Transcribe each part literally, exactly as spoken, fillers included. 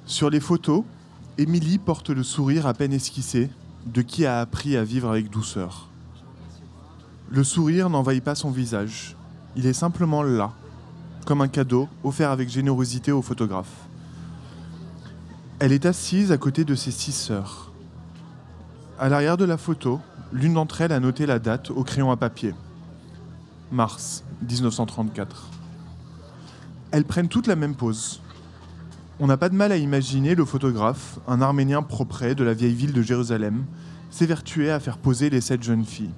Sur les photos, Émilie porte le sourire à peine esquissé de qui a appris à vivre avec douceur. Le sourire n'envahit pas son visage. Il est simplement là, comme un cadeau offert avec générosité au photographe. Elle est assise à côté de ses six sœurs. À l'arrière de la photo, l'une d'entre elles a noté la date au crayon à papier. Mars dix-neuf cent trente-quatre. Elles prennent toutes la même pose. On n'a pas de mal à imaginer le photographe, un Arménien propret de la vieille ville de Jérusalem, s'évertuer à faire poser les sept jeunes filles.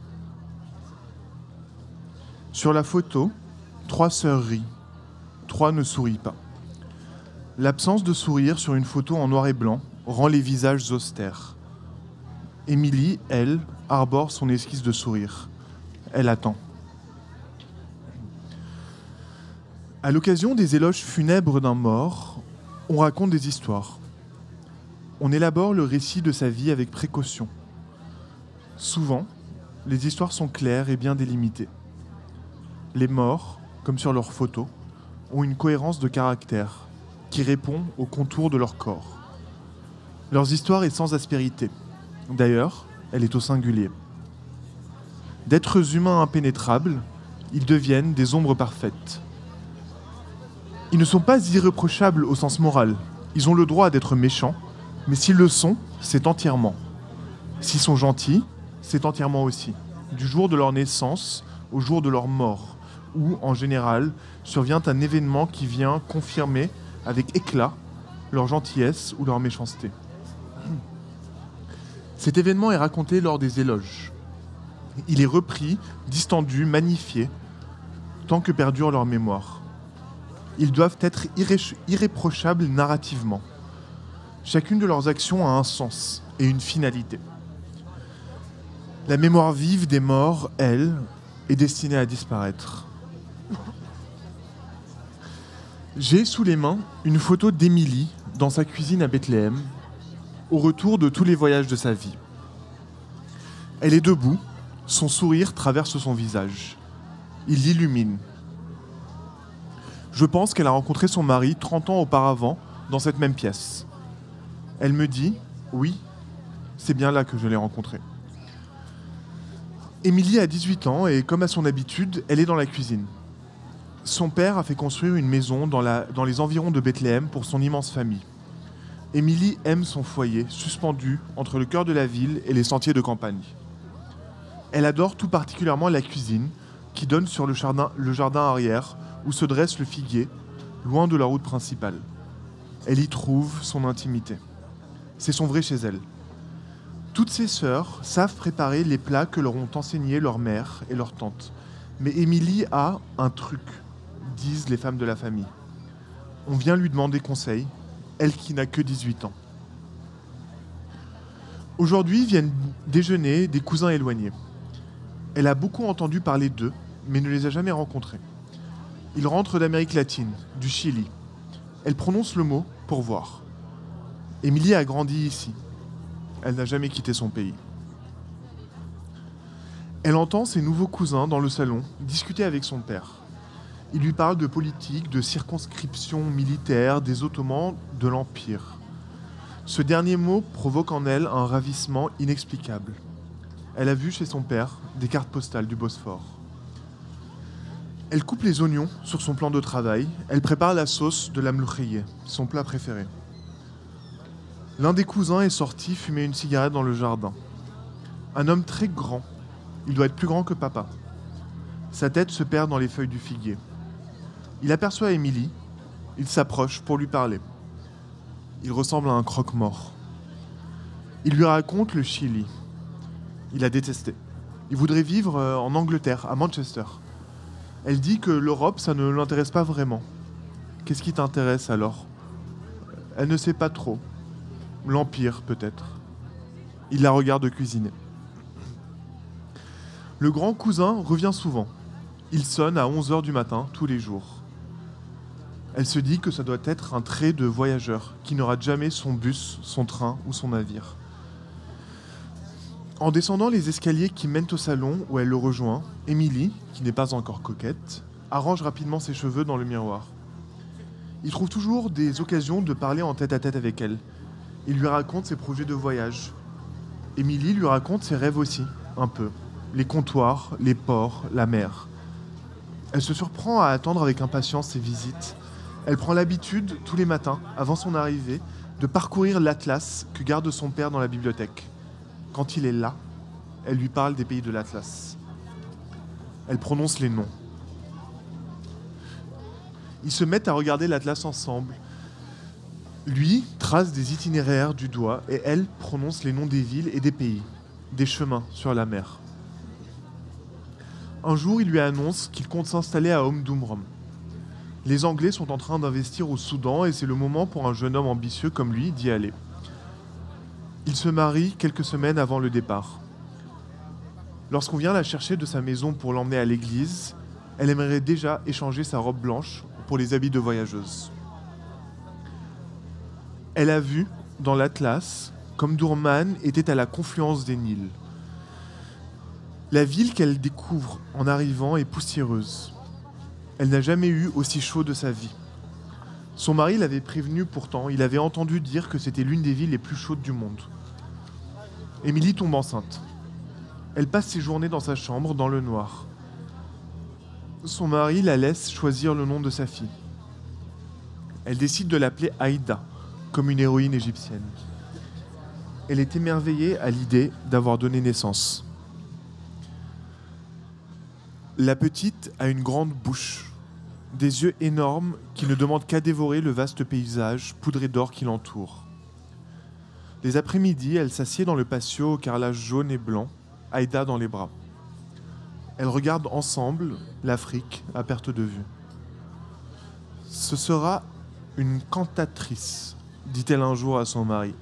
Sur la photo, trois sœurs rient. Trois ne sourient pas. L'absence de sourire sur une photo en noir et blanc rend les visages austères. Émilie, elle, arbore son esquisse de sourire. Elle attend. À l'occasion des éloges funèbres d'un mort, on raconte des histoires. On élabore le récit de sa vie avec précaution. Souvent, les histoires sont claires et bien délimitées. Les morts, comme sur leurs photos, ont une cohérence de caractère qui répond aux contours de leur corps. Leur histoire est sans aspérité. D'ailleurs, elle est au singulier. D'êtres humains impénétrables, ils deviennent des ombres parfaites. Ils ne sont pas irréprochables au sens moral. Ils ont le droit d'être méchants, mais s'ils le sont, c'est entièrement. S'ils sont gentils, c'est entièrement aussi. Du jour de leur naissance au jour de leur mort, où, en général, survient un événement qui vient confirmer avec éclat leur gentillesse ou leur méchanceté. Cet événement est raconté lors des éloges. Il est repris, distendu, magnifié, tant que perdure leur mémoire. Ils doivent être irré- irréprochables narrativement. Chacune de leurs actions a un sens et une finalité. La mémoire vive des morts, elle, est destinée à disparaître. J'ai sous les mains une photo d'Émilie dans sa cuisine à Bethléem, au retour de tous les voyages de sa vie. Elle est debout, son sourire traverse son visage. Il l'illumine. Je pense qu'elle a rencontré son mari trente ans auparavant dans cette même pièce. Elle me dit « Oui, c'est bien là que je l'ai rencontré ». Émilie a dix-huit ans et, comme à son habitude, elle est dans la cuisine. Son père a fait construire une maison dans, la, dans les environs de Bethléem pour son immense famille. Émilie aime son foyer, suspendu entre le cœur de la ville et les sentiers de campagne. Elle adore tout particulièrement la cuisine, qui donne sur le jardin, le jardin arrière, où se dresse le figuier, loin de la route principale. Elle y trouve son intimité. C'est son vrai chez elle. Toutes ses sœurs savent préparer les plats que leur ont enseignés leur mère et leur tante. Mais Émilie a un truc, disent les femmes de la famille. On vient lui demander conseil, elle qui n'a que dix-huit ans. Aujourd'hui viennent déjeuner des cousins éloignés. Elle a beaucoup entendu parler d'eux, mais ne les a jamais rencontrés. Ils rentrent d'Amérique latine, du Chili. Elle prononce le mot pour voir. Émilie a grandi ici. Elle n'a jamais quitté son pays. Elle entend ses nouveaux cousins dans le salon discuter avec son père. Il lui parle de politique, de circonscription militaire, des Ottomans, de l'Empire. Ce dernier mot provoque en elle un ravissement inexplicable. Elle a vu chez son père des cartes postales du Bosphore. Elle coupe les oignons sur son plan de travail. Elle prépare la sauce de la mloukhiyeh, son plat préféré. L'un des cousins est sorti fumer une cigarette dans le jardin. Un homme très grand. Il doit être plus grand que papa. Sa tête se perd dans les feuilles du figuier. Il aperçoit Émilie. Il s'approche pour lui parler. Il ressemble à un croque-mort. Il lui raconte le Chili. Il a détesté. Il voudrait vivre en Angleterre, à Manchester. Elle dit que l'Europe, ça ne l'intéresse pas vraiment. Qu'est-ce qui t'intéresse alors ? Elle ne sait pas trop. L'Empire, peut-être. Il la regarde cuisiner. Le grand cousin revient souvent. Il sonne à onze heures du matin, tous les jours. Elle se dit que ça doit être un trait de voyageur, qui ne rate jamais son bus, son train ou son navire. En descendant les escaliers qui mènent au salon où elle le rejoint, Émilie, qui n'est pas encore coquette, arrange rapidement ses cheveux dans le miroir. Il trouve toujours des occasions de parler en tête-à-tête avec elle. Il lui raconte ses projets de voyage. Émilie lui raconte ses rêves aussi, un peu. Les comptoirs, les ports, la mer. Elle se surprend à attendre avec impatience ses visites. Elle prend l'habitude, tous les matins, avant son arrivée, de parcourir l'atlas que garde son père dans la bibliothèque. Quand il est là, elle lui parle des pays de l'atlas. Elle prononce les noms. Ils se mettent à regarder l'atlas ensemble. Lui trace des itinéraires du doigt et elle prononce les noms des villes et des pays, des chemins sur la mer. Un jour, il lui annonce qu'il compte s'installer à Omdurman. Les Anglais sont en train d'investir au Soudan et c'est le moment pour un jeune homme ambitieux comme lui d'y aller. Il se marie quelques semaines avant le départ. Lorsqu'on vient la chercher de sa maison pour l'emmener à l'église, elle aimerait déjà échanger sa robe blanche pour les habits de voyageuse. Elle a vu, dans l'Atlas, qu'Omdurman était à la confluence des Nils. La ville qu'elle découvre en arrivant est poussiéreuse. Elle n'a jamais eu aussi chaud de sa vie. Son mari l'avait prévenue pourtant, il avait entendu dire que c'était l'une des villes les plus chaudes du monde. Émilie tombe enceinte. Elle passe ses journées dans sa chambre, dans le noir. Son mari la laisse choisir le nom de sa fille. Elle décide de l'appeler Aïda, comme une héroïne égyptienne. Elle est émerveillée à l'idée d'avoir donné naissance. La petite a une grande bouche, des yeux énormes qui ne demandent qu'à dévorer le vaste paysage poudré d'or qui l'entoure. Les après-midi, elle s'assied dans le patio au carrelage jaune et blanc, Aïda dans les bras. Elles regardent ensemble l'Afrique à perte de vue. Ce sera une cantatrice, dit-elle un jour à son mari.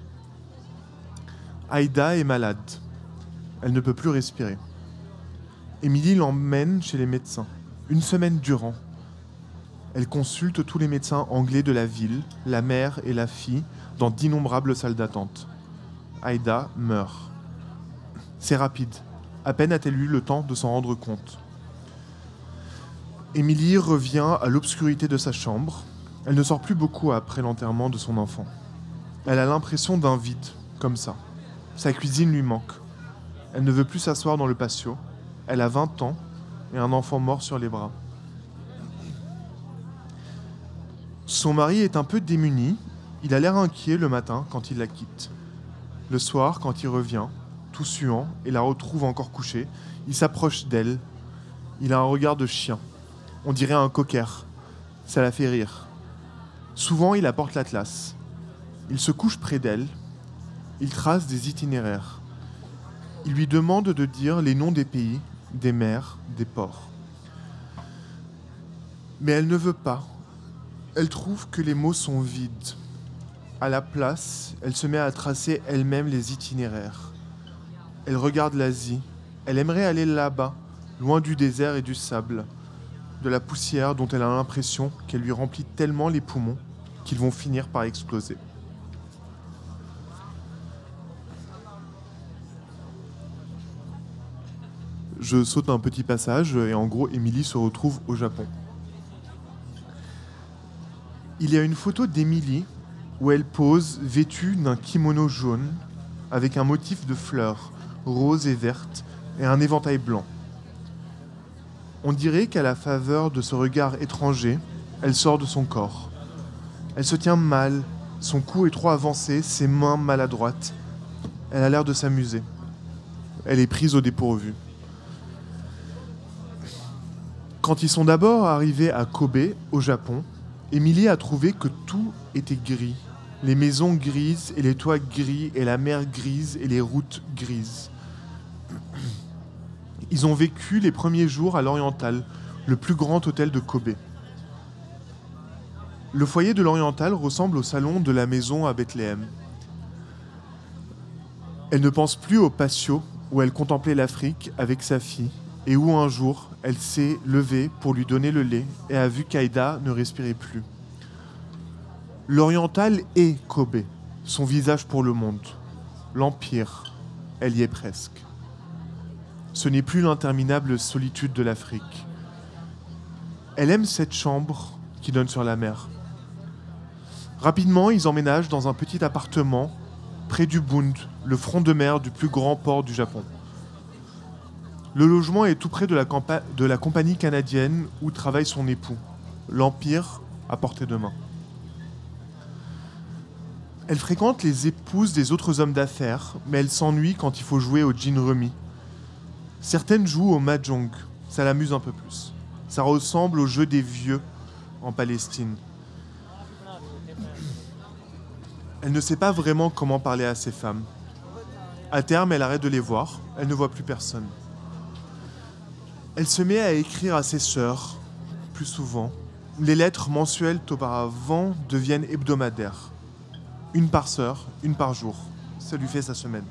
Aïda est malade. Elle ne peut plus respirer. Émilie l'emmène chez les médecins, une semaine durant. Elle consulte tous les médecins anglais de la ville, la mère et la fille, dans d'innombrables salles d'attente. Aïda meurt. C'est rapide. À peine a-t-elle eu le temps de s'en rendre compte. Émilie revient à l'obscurité de sa chambre. Elle ne sort plus beaucoup après l'enterrement de son enfant. Elle a l'impression d'un vide, comme ça. Sa cuisine lui manque. Elle ne veut plus s'asseoir dans le patio. Elle a vingt ans et un enfant mort sur les bras. Son mari est un peu démuni. Il a l'air inquiet le matin quand il la quitte. Le soir, quand il revient, tout suant, et la retrouve encore couchée, il s'approche d'elle. Il a un regard de chien. On dirait un cocker. Ça la fait rire. Souvent, il apporte l'atlas. Il se couche près d'elle. Il trace des itinéraires. Il lui demande de dire les noms des pays, des mers, des ports. Mais elle ne veut pas. Elle trouve que les mots sont vides. À la place, elle se met à tracer elle-même les itinéraires. Elle regarde l'Asie. Elle aimerait aller là-bas, loin du désert et du sable, de la poussière dont elle a l'impression qu'elle lui remplit tellement les poumons qu'ils vont finir par exploser. Je saute un petit passage et en gros, Émilie se retrouve au Japon. Il y a une photo d'Émilie où elle pose vêtue d'un kimono jaune avec un motif de fleurs roses et vertes et un éventail blanc. On dirait qu'à la faveur de ce regard étranger, elle sort de son corps. Elle se tient mal, son cou est trop avancé, ses mains maladroites. Elle a l'air de s'amuser. Elle est prise au dépourvu. Quand ils sont d'abord arrivés à Kobe, au Japon, Émilie a trouvé que tout était gris. Les maisons grises et les toits gris et la mer grise et les routes grises. Ils ont vécu les premiers jours à l'Oriental, le plus grand hôtel de Kobe. Le foyer de l'Oriental ressemble au salon de la maison à Bethléem. Elle ne pense plus au patio où elle contemplait l'Afrique avec sa fille et où un jour elle s'est levée pour lui donner le lait et a vu qu'Aïda ne respirait plus. L'Oriental est Kobe, son visage pour le monde. L'Empire, elle y est presque. Ce n'est plus l'interminable solitude de l'Afrique. Elle aime cette chambre qui donne sur la mer. Rapidement, ils emménagent dans un petit appartement près du Bund, le front de mer du plus grand port du Japon. Le logement est tout près de la, campa- de la compagnie canadienne où travaille son époux, l'Empire à portée de main. Elle fréquente les épouses des autres hommes d'affaires, mais elle s'ennuie quand il faut jouer au jin-rumi. Certaines jouent au mahjong, ça l'amuse un peu plus. Ça ressemble au jeu des vieux en Palestine. Elle ne sait pas vraiment comment parler à ses femmes. À terme, elle arrête de les voir, elle ne voit plus personne. Elle se met à écrire à ses sœurs, plus souvent. Les lettres mensuelles auparavant deviennent hebdomadaires. Une par sœur, une par jour. Ça lui fait sa semaine.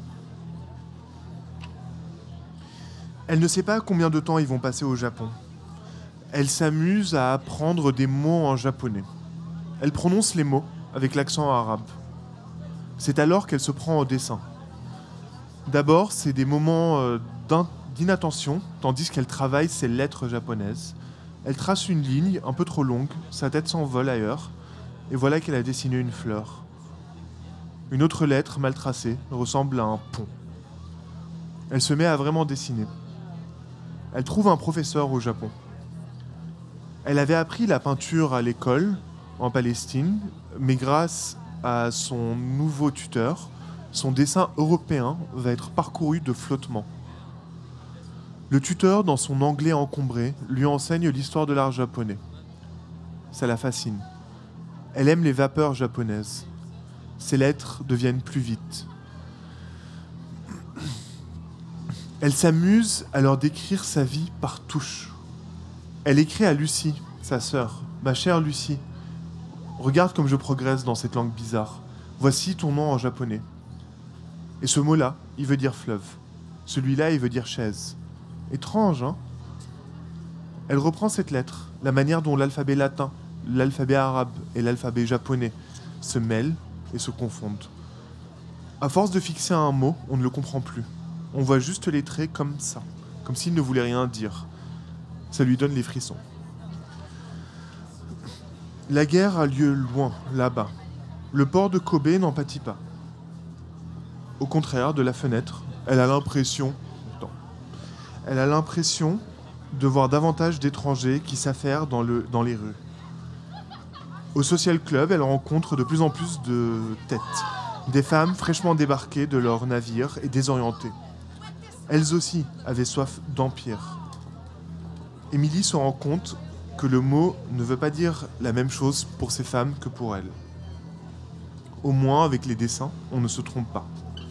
Elle ne sait pas combien de temps ils vont passer au Japon. Elle s'amuse à apprendre des mots en japonais. Elle prononce les mots avec l'accent arabe. C'est alors qu'elle se prend au dessin. D'abord, c'est des moments euh, d'in- d'inattention, tandis qu'elle travaille ses lettres japonaises. Elle trace une ligne un peu trop longue, sa tête s'envole ailleurs, et voilà qu'elle a dessiné une fleur. Une autre lettre mal tracée ressemble à un pont. Elle se met à vraiment dessiner. Elle trouve un professeur au Japon. Elle avait appris la peinture à l'école, en Palestine, mais grâce à son nouveau tuteur, son dessin européen va être parcouru de flottements. Le tuteur, dans son anglais encombré, lui enseigne l'histoire de l'art japonais. Ça la fascine. Elle aime les vapeurs japonaises. Ses lettres deviennent plus vite. Elle s'amuse à leur décrire sa vie par touche. Elle écrit à Lucie, sa sœur. « Ma chère Lucie, regarde comme je progresse dans cette langue bizarre. Voici ton nom en japonais. » Et ce mot-là, il veut dire fleuve. Celui-là, il veut dire chaise. Étrange, hein ? Elle reprend cette lettre, la manière dont l'alphabet latin, l'alphabet arabe et l'alphabet japonais se mêlent et se confondent. À force de fixer un mot, on ne le comprend plus. On voit juste les traits comme ça, comme s'il ne voulait rien dire. Ça lui donne les frissons. La guerre a lieu loin, là-bas. Le port de Kobe n'en pâtit pas. Au contraire, de la fenêtre, elle a l'impression... Non. Elle a l'impression de voir davantage d'étrangers qui s'affairent dans, le, dans les rues. Au Social Club, elle rencontre de plus en plus de têtes. Des femmes fraîchement débarquées de leur navire et désorientées. Elles aussi avaient soif d'empire. Émilie se rend compte que le mot ne veut pas dire la même chose pour ces femmes que pour elle. Au moins, avec les dessins, on ne se trompe pas.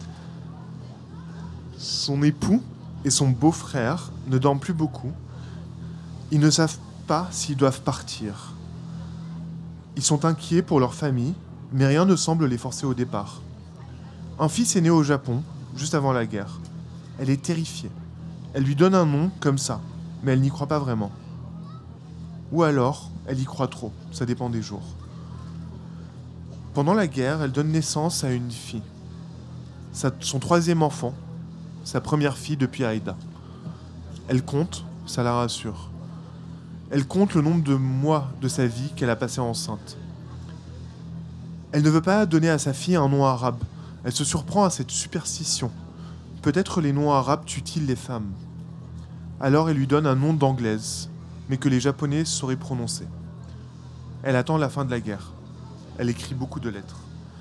Son époux et son beau-frère ne dorment plus beaucoup. Ils ne savent pas s'ils doivent partir. Ils sont inquiets pour leur famille, mais rien ne semble les forcer au départ. Un fils est né au Japon, juste avant la guerre. Elle est terrifiée. Elle lui donne un nom comme ça, mais elle n'y croit pas vraiment. Ou alors, elle y croit trop, ça dépend des jours. Pendant la guerre, elle donne naissance à une fille. Sa- son troisième enfant, sa première fille depuis Aïda. Elle compte, ça la rassure. Elle compte le nombre de mois de sa vie qu'elle a passé enceinte. Elle ne veut pas donner à sa fille un nom arabe. Elle se surprend à cette superstition. Peut-être les noms arabes tuent-ils les femmes. Alors elle lui donne un nom d'anglaise, mais que les Japonais sauraient prononcer. Elle attend la fin de la guerre. Elle écrit beaucoup de lettres.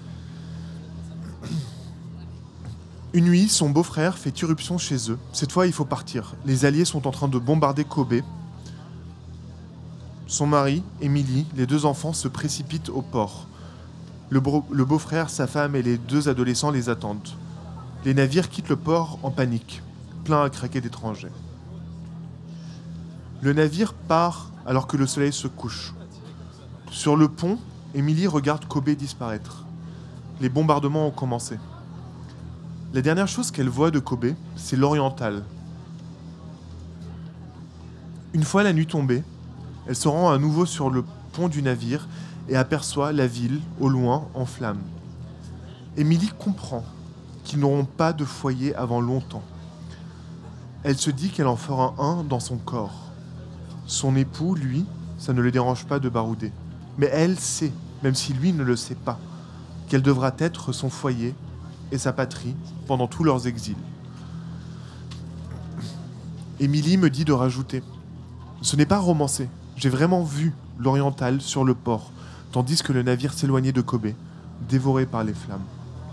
Une nuit, son beau-frère fait irruption chez eux. Cette fois, il faut partir. Les Alliés sont en train de bombarder Kobe. Son mari, Émilie, les deux enfants se précipitent au port. Le, bro- le beau-frère, sa femme et les deux adolescents les attendent. Les navires quittent le port en panique, pleins à craquer d'étrangers. Le navire part alors que le soleil se couche. Sur le pont, Émilie regarde Kobe disparaître. Les bombardements ont commencé. La dernière chose qu'elle voit de Kobe, c'est l'oriental. Une fois la nuit tombée, elle se rend à nouveau sur le pont du navire et aperçoit la ville, au loin, en flammes. Émilie comprend qu'ils n'auront pas de foyer avant longtemps. Elle se dit qu'elle en fera un dans son corps. Son époux, lui, ça ne le dérange pas de barouder. Mais elle sait même si lui ne le sait pas, quel devra être son foyer et sa patrie pendant tous leurs exils. Émilie me dit de rajouter « Ce n'est pas romancé, j'ai vraiment vu l'Oriental sur le port, tandis que le navire s'éloignait de Kobe, dévoré par les flammes. »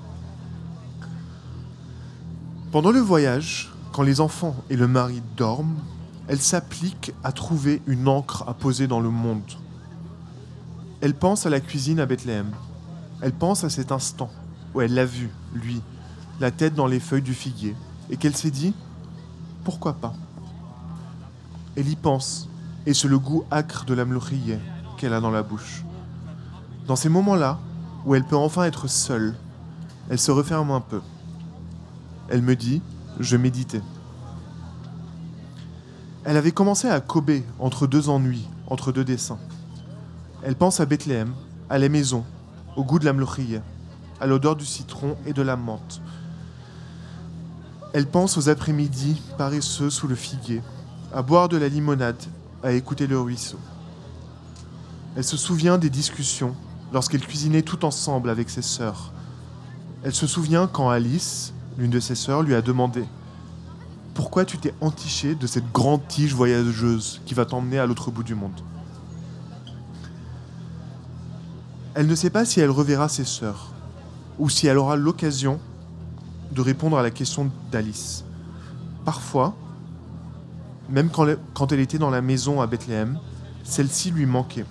Pendant le voyage, quand les enfants et le mari dorment, elle s'applique à trouver une encre à poser dans le monde. Elle pense à la cuisine à Bethléem. Elle pense à cet instant où elle l'a vu, lui, la tête dans les feuilles du figuier, et qu'elle s'est dit « Pourquoi pas ?» Elle y pense, et c'est le goût âcre de la mlokhiyeh qu'elle a dans la bouche. Dans ces moments-là, où elle peut enfin être seule, elle se referme un peu. Elle me dit « Je méditais ». Elle avait commencé à Kobe, entre deux ennuis, entre deux dessins. Elle pense à Bethléem, à la maison, au goût de la mlokhiyeh, à l'odeur du citron et de la menthe. Elle pense aux après-midi paresseux sous le figuier, à boire de la limonade, à écouter le ruisseau. Elle se souvient des discussions lorsqu'elle cuisinait tout ensemble avec ses sœurs. Elle se souvient quand Alice, l'une de ses sœurs, lui a demandé « Pourquoi tu t'es entichée de cette grande tige voyageuse qui va t'emmener à l'autre bout du monde ?» Elle ne sait pas si elle reverra ses sœurs ou si elle aura l'occasion de répondre à la question d'Alice. Parfois, même quand, le, quand elle était dans la maison à Bethléem, celle-ci lui manquait.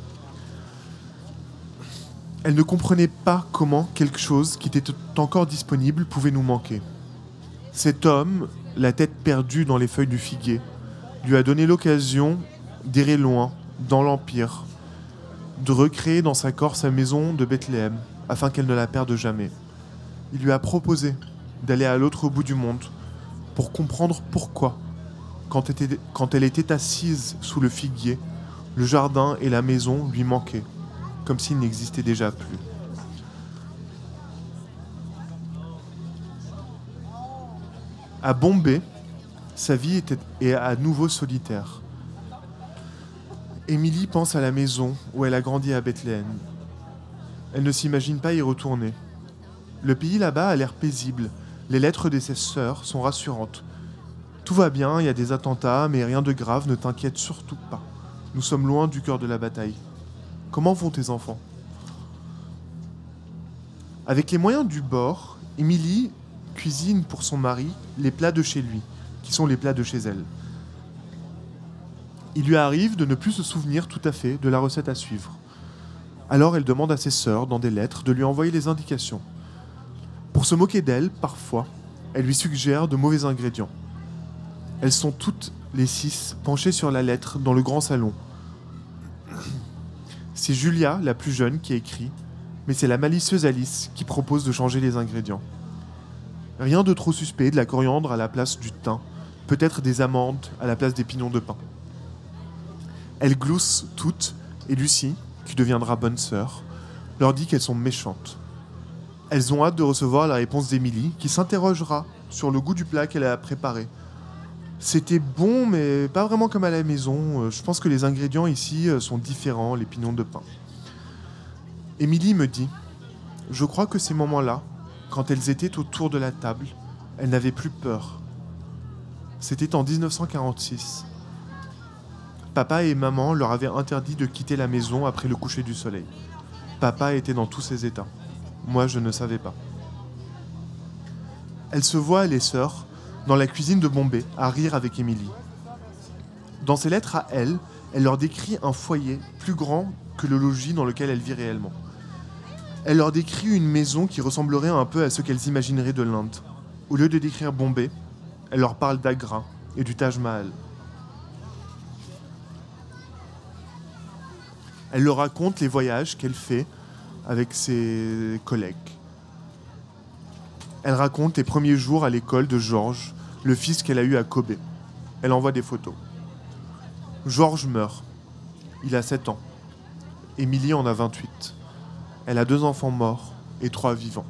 Elle ne comprenait pas comment quelque chose qui était encore disponible pouvait nous manquer. Cet homme, la tête perdue dans les feuilles du figuier, lui a donné l'occasion d'errer loin, dans l'Empire, de recréer dans sa corps sa maison de Bethléem, afin qu'elle ne la perde jamais. Il lui a proposé d'aller à l'autre bout du monde pour comprendre pourquoi, quand, était, quand elle était assise sous le figuier, le jardin et la maison lui manquaient, comme s'ils n'existaient déjà plus. À Bombay, sa vie était, est à nouveau solitaire. Émilie pense à la maison où elle a grandi à Bethléem. Elle ne s'imagine pas y retourner. Le pays là-bas a l'air paisible. Les lettres de ses sœurs sont rassurantes. Tout va bien, il y a des attentats, mais rien de grave, ne t'inquiète surtout pas. Nous sommes loin du cœur de la bataille. Comment vont tes enfants ? Avec les moyens du bord, Émilie cuisine pour son mari les plats de chez lui, qui sont les plats de chez elle. Il lui arrive de ne plus se souvenir tout à fait de la recette à suivre. Alors elle demande à ses sœurs, dans des lettres, de lui envoyer les indications. Pour se moquer d'elle, parfois, elle lui suggère de mauvais ingrédients. Elles sont toutes les six penchées sur la lettre dans le grand salon. C'est Julia, la plus jeune, qui écrit, mais c'est la malicieuse Alice qui propose de changer les ingrédients. Rien de trop suspect, de la coriandre à la place du thym, peut-être des amandes à la place des pignons de pin. Elles gloussent toutes, et Lucie, qui deviendra bonne sœur, leur dit qu'elles sont méchantes. Elles ont hâte de recevoir la réponse d'Émilie, qui s'interrogera sur le goût du plat qu'elle a préparé. C'était bon, mais pas vraiment comme à la maison. Je pense que les ingrédients ici sont différents, les pignons de pain. Émilie me dit « Je crois que ces moments-là, quand elles étaient autour de la table, elles n'avaient plus peur. C'était en dix-neuf cent quarante-six. Papa et maman leur avaient interdit de quitter la maison après le coucher du soleil. Papa était dans tous ses états. Moi, je ne savais pas. » Elles se voient, les sœurs, dans la cuisine de Bombay, à rire avec Émilie. Dans ses lettres à elle, elle leur décrit un foyer plus grand que le logis dans lequel elle vit réellement. Elle leur décrit une maison qui ressemblerait un peu à ce qu'elles imagineraient de l'Inde. Au lieu de décrire Bombay, elle leur parle d'Agra et du Taj Mahal. Elle leur raconte les voyages qu'elle fait avec ses collègues. Elle raconte les premiers jours à l'école de Georges, le fils qu'elle a eu à Kobe. Elle envoie des photos. Georges meurt. Il a sept ans. Émilie en a vingt-huit. Elle a deux enfants morts et trois vivants.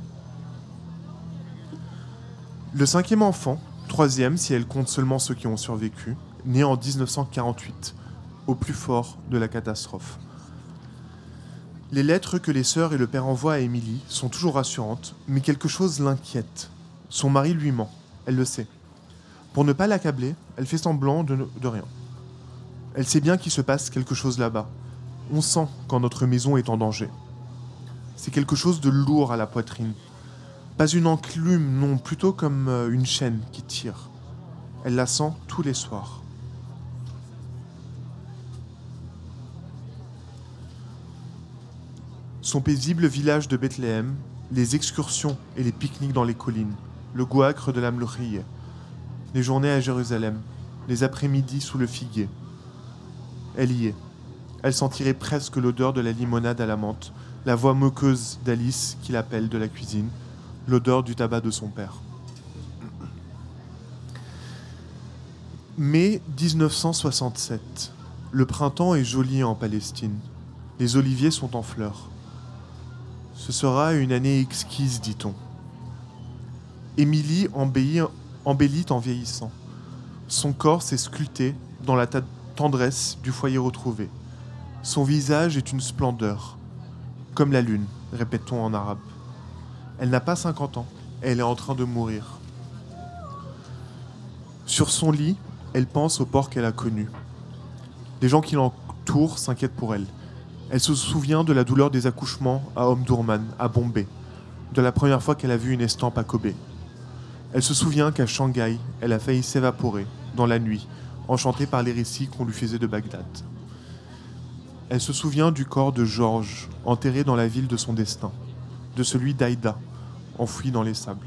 Le cinquième enfant, troisième si elle compte seulement ceux qui ont survécu, né en dix-neuf cent quarante-huit, au plus fort de la catastrophe. Les lettres que les sœurs et le père envoient à Émilie sont toujours rassurantes, mais quelque chose l'inquiète. Son mari lui ment, elle le sait. Pour ne pas l'accabler, elle fait semblant de, de rien. Elle sait bien qu'il se passe quelque chose là-bas. On sent quand notre maison est en danger. C'est quelque chose de lourd à la poitrine. Pas une enclume, non, plutôt comme une chaîne qui tire. Elle la sent tous les soirs. Son paisible village de Bethléem, les excursions et les pique-niques dans les collines, le goacre de la Mlochiyeh, les journées à Jérusalem, les après-midi sous le figuier. Elle y est. Elle sentirait presque l'odeur de la limonade à la menthe, la voix moqueuse d'Alice qui l'appelle de la cuisine, l'odeur du tabac de son père. Mai dix-neuf cent soixante-sept. Le printemps est joli en Palestine. Les oliviers sont en fleurs. Ce sera une année exquise, dit-on. Émilie embellit, embellit en vieillissant. Son corps s'est sculpté dans la ta- tendresse du foyer retrouvé. Son visage est une splendeur, comme la lune, répète-t-on en arabe. Elle n'a pas cinquante ans, elle est en train de mourir. Sur son lit, elle pense au port qu'elle a connu. Les gens qui l'entourent s'inquiètent pour elle. Elle se souvient de la douleur des accouchements à Omdurman, à Bombay, de la première fois qu'elle a vu une estampe à Kobe. Elle se souvient qu'à Shanghai, elle a failli s'évaporer, dans la nuit, enchantée par les récits qu'on lui faisait de Bagdad. Elle se souvient du corps de Georges, enterré dans la ville de son destin, de celui d'Aïda, enfoui dans les sables.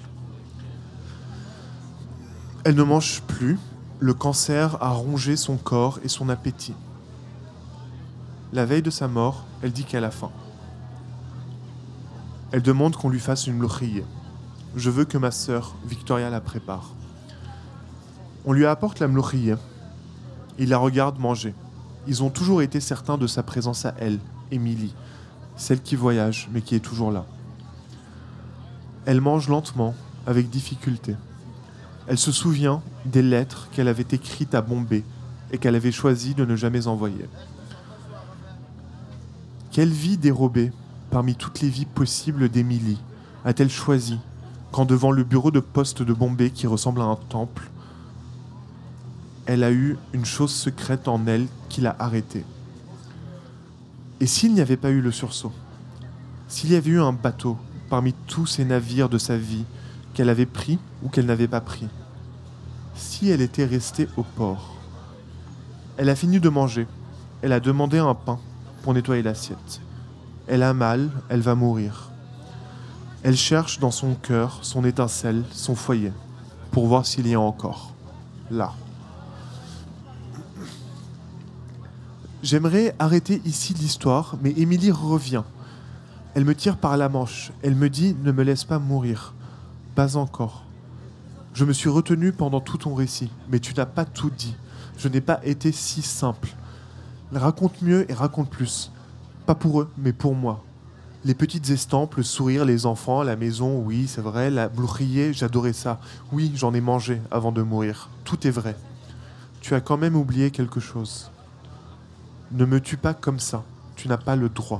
Elle ne mange plus, le cancer a rongé son corps et son appétit. La veille de sa mort, elle dit qu'elle a faim. Elle demande qu'on lui fasse une mlochiyeh. Je veux que ma sœur, Victoria, la prépare. On lui apporte la mlochiyeh. Il la regarde manger. Ils ont toujours été certains de sa présence à elle, Émilie, celle qui voyage, mais qui est toujours là. Elle mange lentement, avec difficulté. Elle se souvient des lettres qu'elle avait écrites à Bombay et qu'elle avait choisi de ne jamais envoyer. Quelle vie dérobée, parmi toutes les vies possibles d'Émilie, a-t-elle choisi quand devant le bureau de poste de Bombay qui ressemble à un temple, elle a eu une chose secrète en elle qui l'a arrêtée. Et s'il n'y avait pas eu le sursaut, s'il y avait eu un bateau parmi tous ces navires de sa vie qu'elle avait pris ou qu'elle n'avait pas pris, si elle était restée au port, elle a fini de manger, elle a demandé un pain pour nettoyer l'assiette. Elle a mal, elle va mourir. Elle cherche dans son cœur son étincelle, son foyer, pour voir s'il y a encore, là. J'aimerais arrêter ici l'histoire, mais Émilie revient. Elle me tire par la manche. Elle me dit « Ne me laisse pas mourir. » Pas encore. Je me suis retenu pendant tout ton récit, mais tu n'as pas tout dit. Je n'ai pas été si simple. Raconte mieux et raconte plus. Pas pour eux, mais pour moi. Les petites estampes, le sourire, les enfants, la maison, oui, c'est vrai. La mlochiyeh, j'adorais ça. Oui, j'en ai mangé avant de mourir. Tout est vrai. Tu as quand même oublié quelque chose. Ne me tue pas comme ça. Tu n'as pas le droit.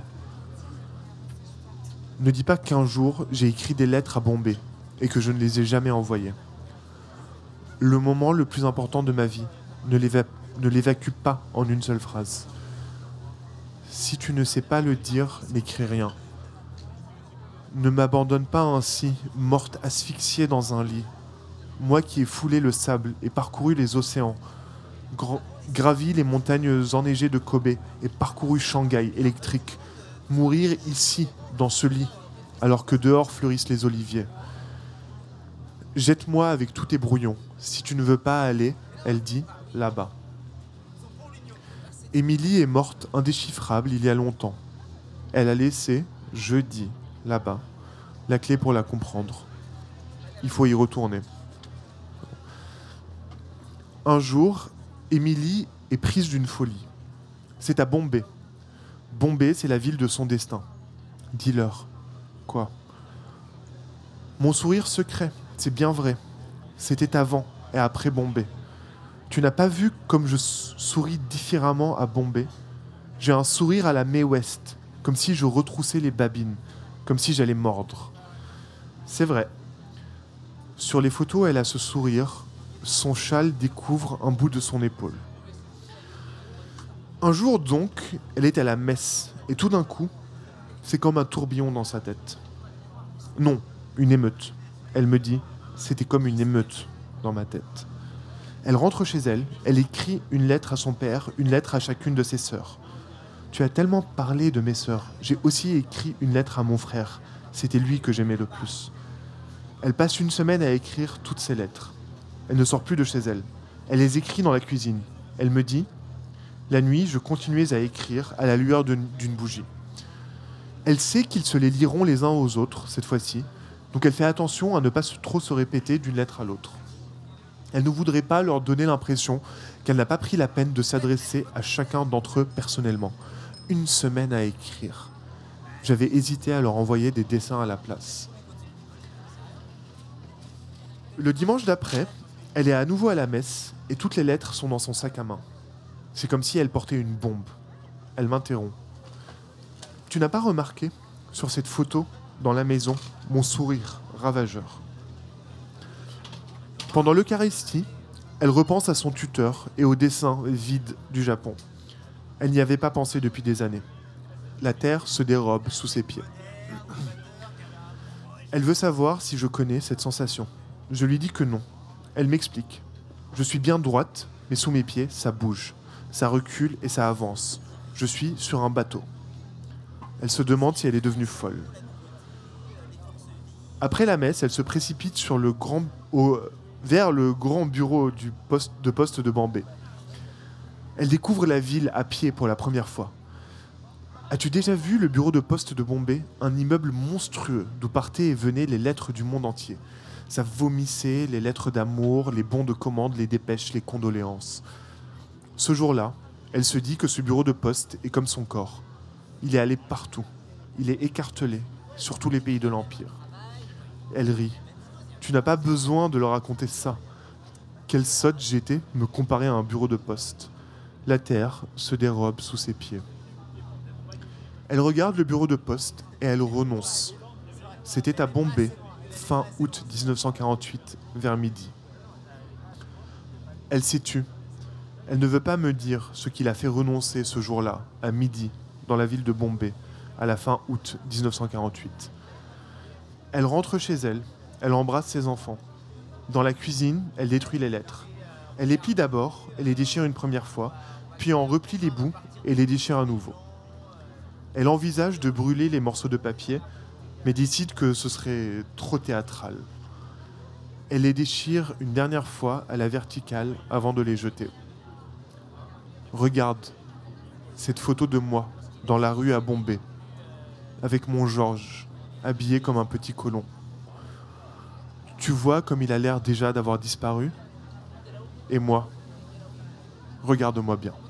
Ne dis pas qu'un jour, j'ai écrit des lettres à Bombay et que je ne les ai jamais envoyées. Le moment le plus important de ma vie, ne l'éva- ne l'évacue pas en une seule phrase. Si tu ne sais pas le dire, n'écris rien. Ne m'abandonne pas ainsi, morte asphyxiée dans un lit. Moi qui ai foulé le sable et parcouru les océans, gra- gravi les montagnes enneigées de Kobe et parcouru Shanghai électrique, mourir ici, dans ce lit, alors que dehors fleurissent les oliviers. Jette-moi avec tous tes brouillons. Si tu ne veux pas aller, elle dit, là-bas. Émilie est morte indéchiffrable il y a longtemps. Elle a laissé, je dis, là-bas, la clé pour la comprendre. Il faut y retourner. Un jour, Émilie est prise d'une folie. C'est à Bombay. Bombay, c'est la ville de son destin. Dis-leur. Quoi ? Mon sourire secret, c'est bien vrai. C'était avant et après Bombay. Tu n'as pas vu comme je souris différemment à Bombay ? J'ai un sourire à la Mae West. comme si je retroussais les babines, comme si j'allais mordre. C'est vrai. Sur les photos, elle a ce sourire. Son châle découvre un bout de son épaule. Un jour donc, elle est à la messe, et tout d'un coup, c'est comme un tourbillon dans sa tête. Non, une émeute. Elle me dit, c'était comme une émeute dans ma tête. Elle rentre chez elle, elle écrit une lettre à son père, une lettre à chacune de ses sœurs. Tu as tellement parlé de mes sœurs, j'ai aussi écrit une lettre à mon frère. C'était lui que j'aimais le plus. Elle passe une semaine à écrire toutes ces lettres. Elle ne sort plus de chez elle. Elle les écrit dans la cuisine. Elle me dit, la nuit, je continuais à écrire à la lueur d'une d'une bougie. Elle sait qu'ils se les liront les uns aux autres, cette fois-ci, donc elle fait attention à ne pas se- trop se répéter d'une lettre à l'autre. Elle ne voudrait pas leur donner l'impression qu'elle n'a pas pris la peine de s'adresser à chacun d'entre eux personnellement. Une semaine à écrire. J'avais hésité à leur envoyer des dessins à la place. Le dimanche d'après, elle est à nouveau à la messe et toutes les lettres sont dans son sac à main. C'est comme si elle portait une bombe. Elle m'interrompt. Tu n'as pas remarqué, sur cette photo, dans la maison, mon sourire ravageur. Pendant l'Eucharistie, elle repense à son tuteur et au dessin vide du Japon. Elle n'y avait pas pensé depuis des années. La terre se dérobe sous ses pieds. Elle veut savoir si je connais cette sensation. Je lui dis que non. Elle m'explique. Je suis bien droite, mais sous mes pieds, ça bouge. Ça recule et ça avance. Je suis sur un bateau. Elle se demande si elle est devenue folle. Après la messe, elle se précipite sur le grand, au- vers le grand bureau du poste, de poste de Bombay. Elle découvre la ville à pied pour la première fois. As-tu déjà vu le bureau de poste de Bombay? Un immeuble monstrueux d'où partaient et venaient les lettres du monde entier. Ça vomissait les lettres d'amour, les bons de commande, les dépêches, les condoléances. Ce jour-là, elle se dit que ce bureau de poste est comme son corps. Il est allé partout. Il est écartelé sur tous les pays de l'Empire. Elle rit. Tu n'as pas besoin de leur raconter ça. Quelle sotte j'étais me comparer à un bureau de poste. La terre se dérobe sous ses pieds. Elle regarde le bureau de poste et elle renonce. C'était à Bombay, fin août dix-neuf cent quarante-huit, vers midi. Elle s'est tue. Elle ne veut pas me dire ce qui l'a fait renoncer ce jour-là, à midi, dans la ville de Bombay, à la fin août dix-neuf cent quarante-huit. Elle rentre chez elle, elle embrasse ses enfants. Dans la cuisine, elle détruit les lettres. Elle les plie d'abord, elle les déchire une première fois, puis en replie les bouts et les déchire à nouveau. Elle envisage de brûler les morceaux de papier, mais décide que ce serait trop théâtral. Elle les déchire une dernière fois à la verticale avant de les jeter. Regarde cette photo de moi dans la rue à Bombay, avec mon Georges, habillé comme un petit colon. Tu vois comme il a l'air déjà d'avoir disparu? Et moi, regarde-moi bien.